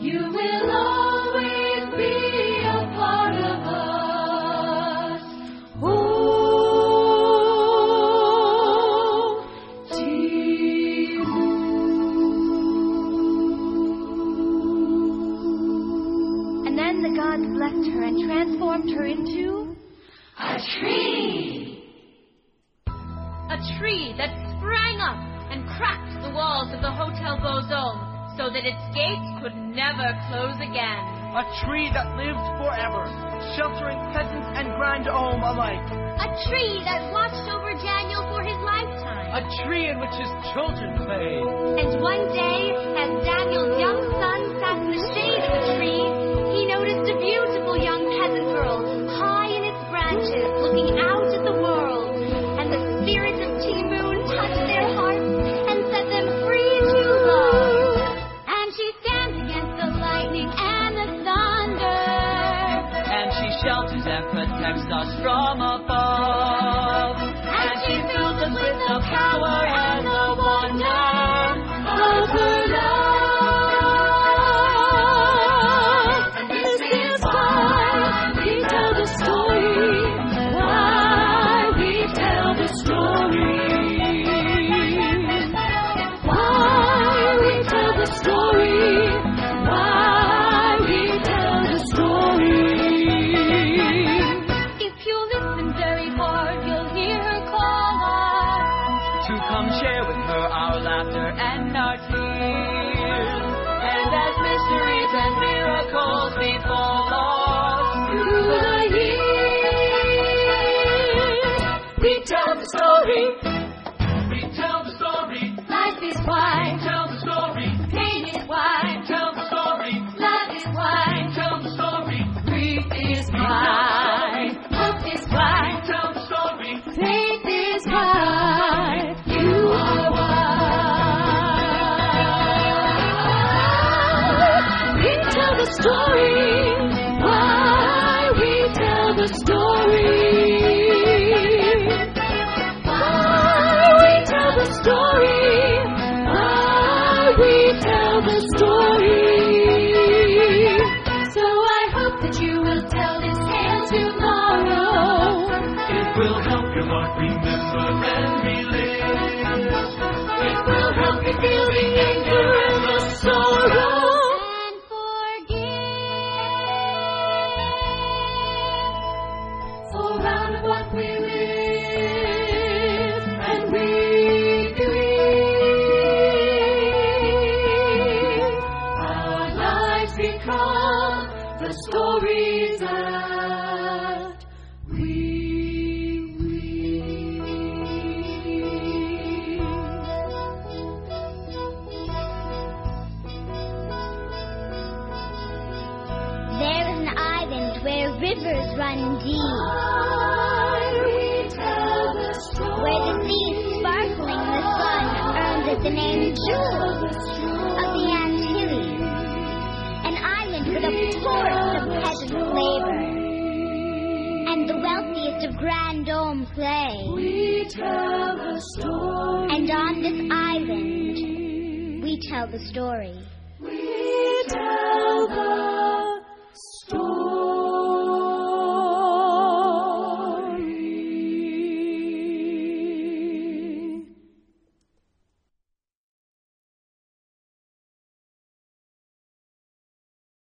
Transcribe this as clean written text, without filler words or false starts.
You will always be a part of us. Oh, Timu. And then the gods blessed her and transformed her into A tree. A tree that sprang up and cracked the walls of the Hotel Beauxhome so that its gates could never close again. A tree that lived forever, sheltering peasants and grand homme alike. A tree that watched over Daniel for his lifetime. A tree in which his children played. And one day, as Daniel's young son sat in the shade of the tree, he noticed a beautiful young peasant girl high in its branches looking out at the world. And the spirit of Timu touched their hearts and set them free to love. And she stands against the lightning and the thunder. And she shelters and protects us from above. And she fills us with the power and the wonder of her love. And this is why we tell the story. Why we tell the story. Why we tell the story. Why we tell the story. If you listen very hard, you'll hear her call us. To come share with her our laughter and our tears. And as mysteries and miracles befall us through the years, we tell the story. We tell the story. Life is why, We tell the story. pain is why, We tell the story. love is why, We tell the story. grief is why, hope is We why, tell the story. faith is why, you are why. We tell the story. Why we tell the story. Why we tell the story. Why we tell the story. So I hope that you will tell this tale tomorrow. It will help your heart remember and relive. It will help you feel the anger and the sorrow. And forgive. For out of what we live and we grieve, our lives become the stories that we weave. There is an island where rivers run deep, where the sea sparkling in the sun earns it the name Jewel of the Antilles, an island with a forest of peasant labor, and the wealthiest of grand dome play. We tell the story. And on this island, we tell the story. We tell the